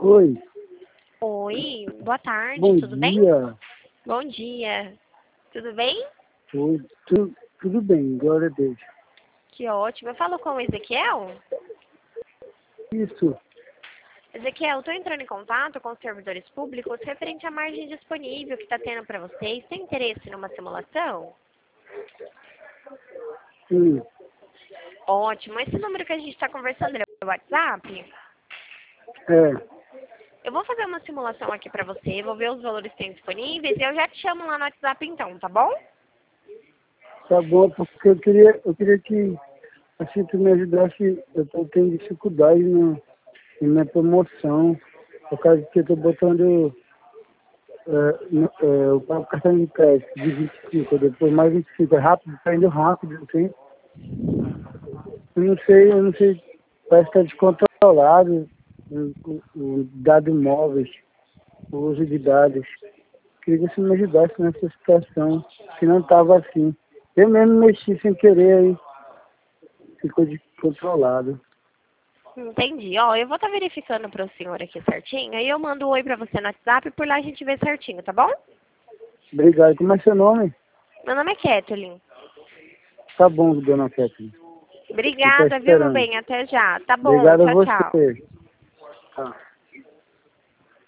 Oi, Oi, boa tarde, bom tudo bem? dia. Bom dia, tudo bem? Oi, tudo bem, glória a Deus. Que ótimo. Eu falo com o Ezequiel? Isso, Ezequiel, estou entrando em contato com os servidores públicos referente à margem disponível que está tendo para vocês. Tem interesse numa simulação? sim, Ótimo. Esse número que a gente está conversando é o WhatsApp? é, Eu vou fazer uma simulação aqui para você, vou ver os valores que tem disponíveis e eu já te chamo lá no WhatsApp então, tá bom? tá bom, porque eu queria que, assim, tu me ajudasse, eu tô tendo dificuldade na minha promoção, por causa que eu tô botando o próprio cartão de crédito de 25, depois mais 25, é rápido, tá indo rápido, assim. Eu não sei, parece que tá descontrolado o dado móveis, o uso de dados. Queria que você me ajudasse nessa situação, que não estava assim. Eu mesmo mexi sem querer aí, ficou descontrolado. Entendi. Ó, eu vou estar verificando para o senhor aqui certinho, aí eu mando um oi para você no WhatsApp e por lá a gente vê certinho, tá bom? Obrigado. Como é seu nome? Meu nome é Kathleen. Tá bom, dona Kathleen. Vou estar Obrigada, viu, meu esperando. bem? Até já. Tá bom, Obrigado a tchau, tchau. você. Tá.